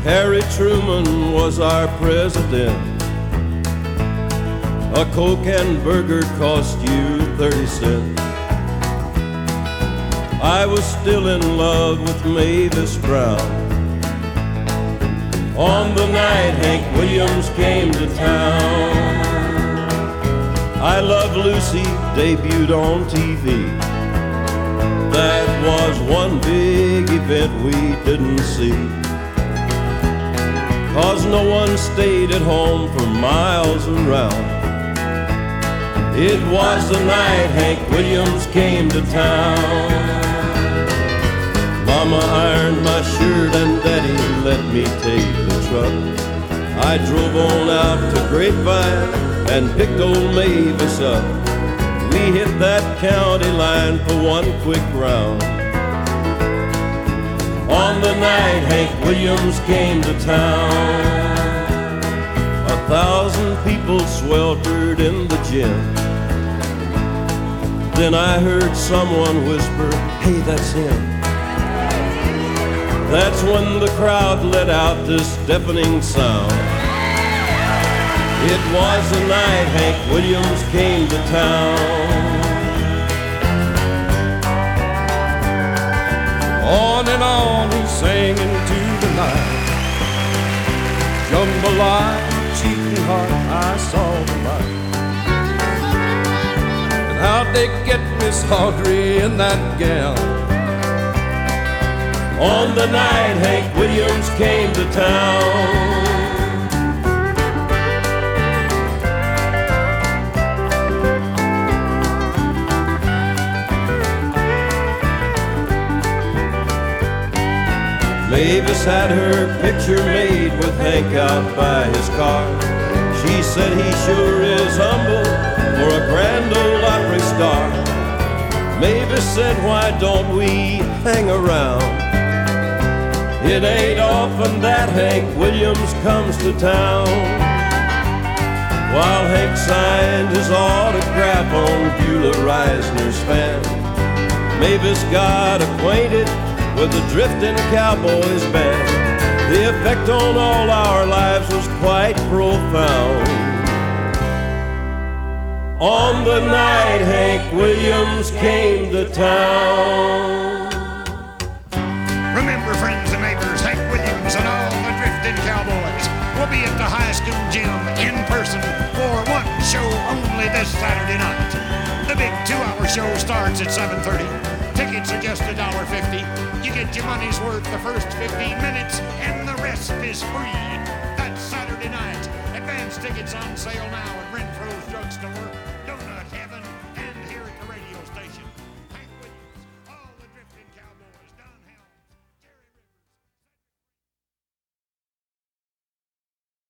Harry Truman was our president. A Coke and burger cost you 30 cents. I was still in love with Mavis Brown on the night Hank Williams came to town. I Love Lucy debuted on TV. That was one big event we didn't see, 'cause no one stayed at home for miles around. It was the night Hank Williams came to town. Mama ironed my shirt and Daddy let me take the truck. I drove on out to Grapevine and picked old Mavis up. We hit that county line for one quick round. On the night Hank Williams came to town, 1,000 people sweltered in the gym. Then I heard someone whisper, "Hey, that's him." That's when the crowd let out this deafening sound. It was the night Hank Williams came to town. On he sang into the night. Jambalaya, cheating heart, I saw the light. And how'd they get Miss Audrey in that gown? On the night Hank Williams came to town. Mavis had her picture made with Hank out by his car. She said he sure is humble for a Grand Ole Opry star. Mavis said, "Why don't we hang around? It ain't often that Hank Williams comes to town." While Hank signed his autograph on Beulah Reisner's fan, Mavis got acquainted with the Drifting Cowboys band. The effect on all our lives was quite profound. On the night Hank Williams came to town. Remember, friends and neighbors, Hank Williams and all the Drifting Cowboys will be at the high school gym in person for one show only this Saturday night. The big 2-hour show starts at 7:30. Tickets are just $1.50. You get your money's worth the first 15 minutes, and the rest is free. That's Saturday night. Advance tickets on sale now at Renfro's Drugstore.